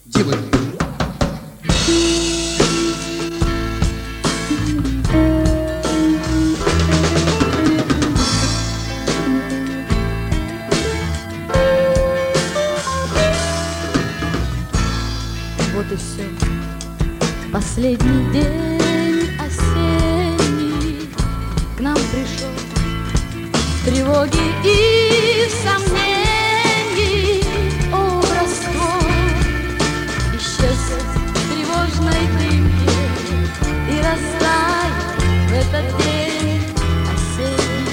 Делай. Вот и все. Последний день осенний к нам пришел. Тревоги и сомнений образ твой исчез в тревожной дымке и растаял в этот день осенний.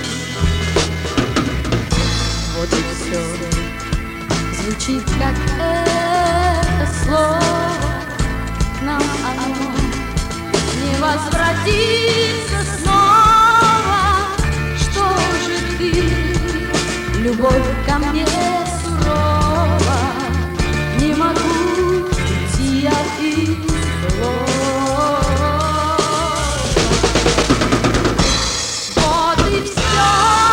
Вот и все. Звучит, как это слово, к нам оно не возвратится снова. Что же ты, любовь ко мне сурова, не могу уйти я из слов. Вот и все.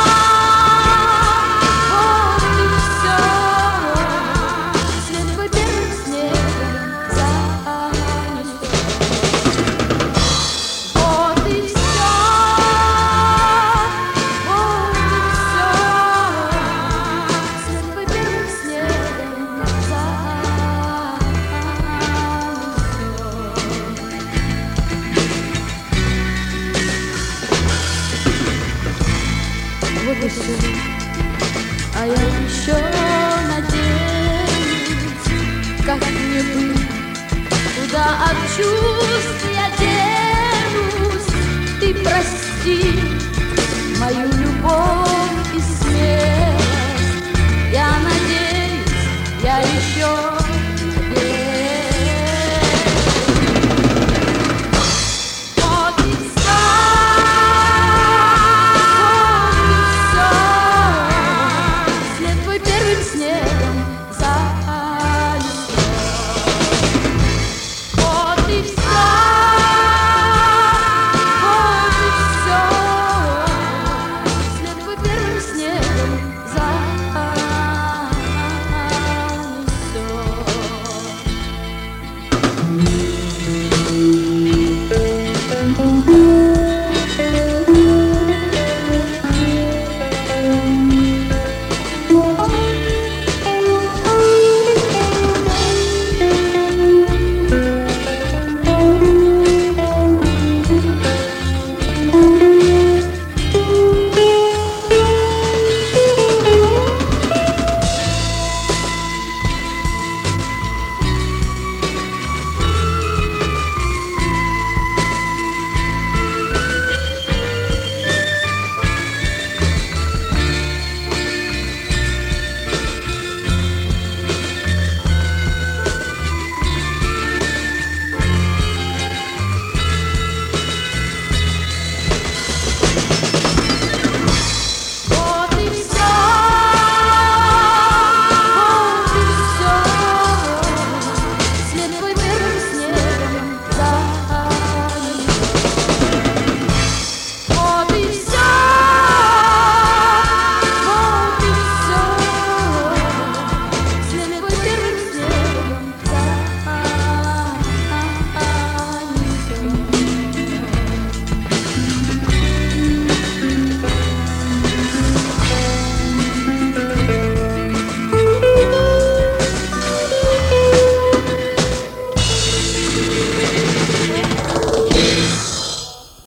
Вот и все. А я еще надеюсь, как мне быть, куда от чувств я денусь. Ты прости мою любовь.